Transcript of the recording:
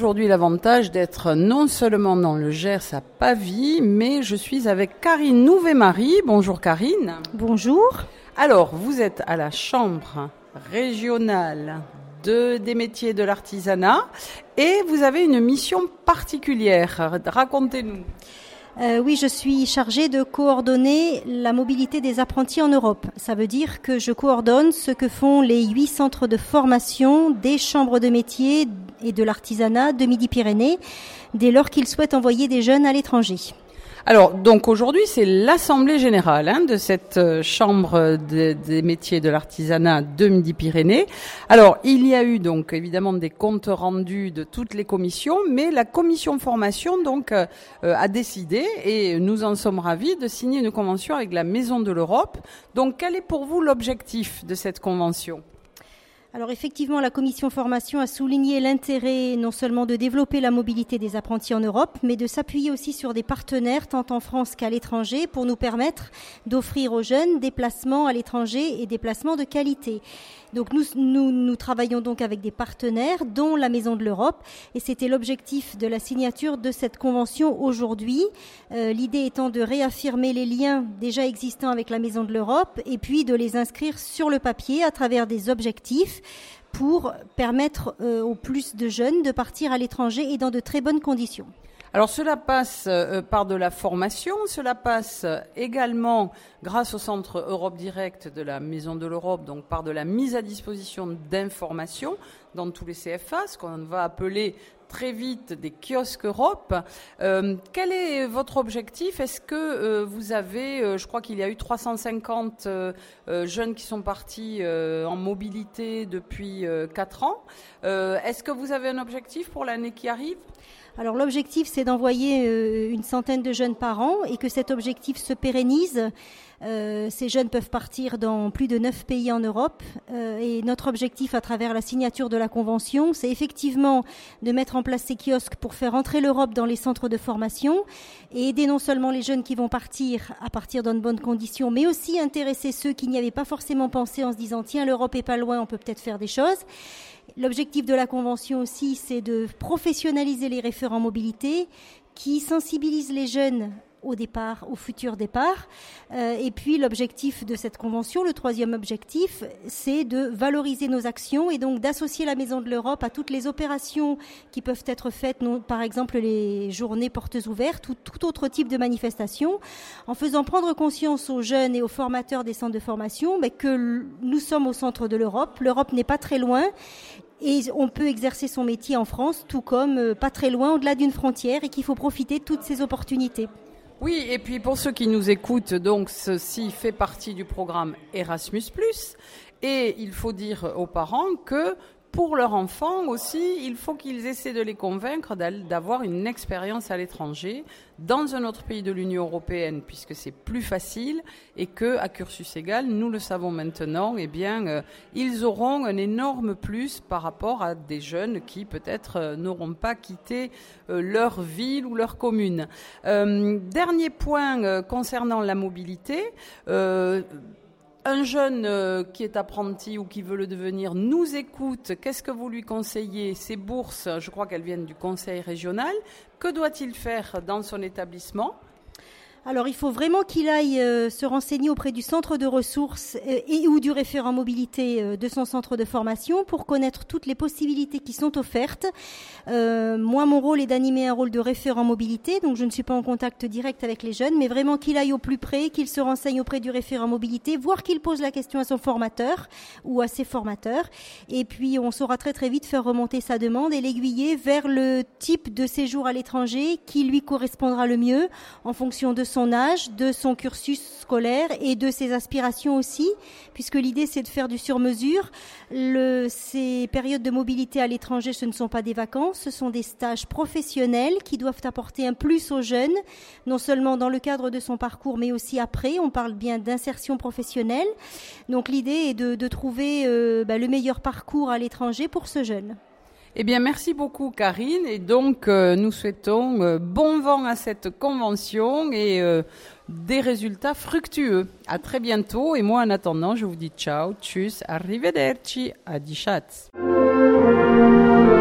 aujourd'hui l'avantage d'être non seulement dans le Gers à Pavie, mais je suis avec Karine Nouvet-Marie. Bonjour Karine. Bonjour. Alors, vous êtes à la Chambre régionale des métiers de l'artisanat et vous avez une mission particulière. Racontez-nous. Oui, je suis chargée de coordonner la mobilité des apprentis en Europe. Ça veut dire que je coordonne ce que font les 8 centres de formation des chambres de métiers et de l'artisanat de Midi-Pyrénées dès lors qu'ils souhaitent envoyer des jeunes à l'étranger. Alors, donc aujourd'hui, c'est l'Assemblée générale de cette Chambre des métiers de l'artisanat de Midi-Pyrénées. Alors, il y a eu donc évidemment des comptes rendus de toutes les commissions, mais la commission formation donc a décidé, et nous en sommes ravis, de signer une convention avec la Maison de l'Europe. Donc, quel est pour vous l'objectif de cette convention ? Alors effectivement, la commission formation a souligné l'intérêt non seulement de développer la mobilité des apprentis en Europe, mais de s'appuyer aussi sur des partenaires tant en France qu'à l'étranger pour nous permettre d'offrir aux jeunes des placements à l'étranger et des placements de qualité. Donc nous travaillons donc avec des partenaires, dont la Maison de l'Europe, et c'était l'objectif de la signature de cette convention aujourd'hui. L'idée étant de réaffirmer les liens déjà existants avec la Maison de l'Europe et puis de les inscrire sur le papier à travers des objectifs pour permettre au plus de jeunes de partir à l'étranger et dans de très bonnes conditions. Alors cela passe par de la formation, cela passe également grâce au Centre Europe Direct de la Maison de l'Europe, donc par de la mise à disposition d'informations dans tous les CFA, ce qu'on va appeler très vite des kiosques Europe. Quel est votre objectif ? Est-ce que vous avez, je crois qu'il y a eu 350 jeunes qui sont partis en mobilité depuis 4 ans. Est-ce que vous avez un objectif pour l'année qui arrive ? Alors l'objectif, c'est d'envoyer une centaine de jeunes par an et que cet objectif se pérennise. Ces jeunes peuvent partir dans plus de 9 pays en Europe et notre objectif à travers la signature de la convention, c'est effectivement de mettre en place ces kiosques pour faire entrer l'Europe dans les centres de formation et aider non seulement les jeunes qui vont partir à partir dans de bonnes conditions, mais aussi intéresser ceux qui n'y avaient pas forcément pensé en se disant « Tiens, l'Europe est pas loin, on peut peut-être faire des choses ». L'objectif de la convention aussi, c'est de professionnaliser les référents mobilité qui sensibilisent les jeunes au départ, au futur départ. Et puis l'objectif de cette convention, le 3e objectif, c'est de valoriser nos actions et donc d'associer la Maison de l'Europe à toutes les opérations qui peuvent être faites, par exemple les journées portes ouvertes ou tout autre type de manifestation, en faisant prendre conscience aux jeunes et aux formateurs des centres de formation que nous sommes au centre de l'Europe. L'Europe n'est pas très loin. Et on peut exercer son métier en France, tout comme pas très loin, au-delà d'une frontière, et qu'il faut profiter de toutes ces opportunités. Oui, et puis pour ceux qui nous écoutent, donc ceci fait partie du programme Erasmus+, et il faut dire aux parents que pour leurs enfants aussi, il faut qu'ils essaient de les convaincre d'avoir une expérience à l'étranger, dans un autre pays de l'Union européenne, puisque c'est plus facile, et que à cursus égal, nous le savons maintenant, eh bien, ils auront un énorme plus par rapport à des jeunes qui peut-être n'auront pas quitté leur ville ou leur commune. Dernier point concernant la mobilité. Un jeune qui est apprenti ou qui veut le devenir nous écoute. Qu'est-ce que vous lui conseillez ? Ces bourses, je crois qu'elles viennent du conseil régional. Que doit-il faire dans son établissement ? Alors, il faut vraiment qu'il aille se renseigner auprès du centre de ressources et ou du référent mobilité de son centre de formation pour connaître toutes les possibilités qui sont offertes. Moi, mon rôle est d'animer un rôle de référent mobilité, donc je ne suis pas en contact direct avec les jeunes, mais vraiment qu'il aille au plus près, qu'il se renseigne auprès du référent mobilité, voire qu'il pose la question à son formateur ou à ses formateurs. Et puis, on saura très très vite faire remonter sa demande et l'aiguiller vers le type de séjour à l'étranger qui lui correspondra le mieux en fonction de son âge, de son cursus scolaire et de ses aspirations aussi, puisque l'idée c'est de faire du sur-mesure. Ces périodes de mobilité à l'étranger, ce ne sont pas des vacances, ce sont des stages professionnels qui doivent apporter un plus aux jeunes, non seulement dans le cadre de son parcours, mais aussi après. On parle bien d'insertion professionnelle. Donc l'idée est de trouver le meilleur parcours à l'étranger pour ce jeune. Eh bien, merci beaucoup, Karine. Et donc, nous souhaitons bon vent à cette convention et des résultats fructueux. À très bientôt. Et moi, en attendant, je vous dis ciao, tchuss, arrivederci, adichat.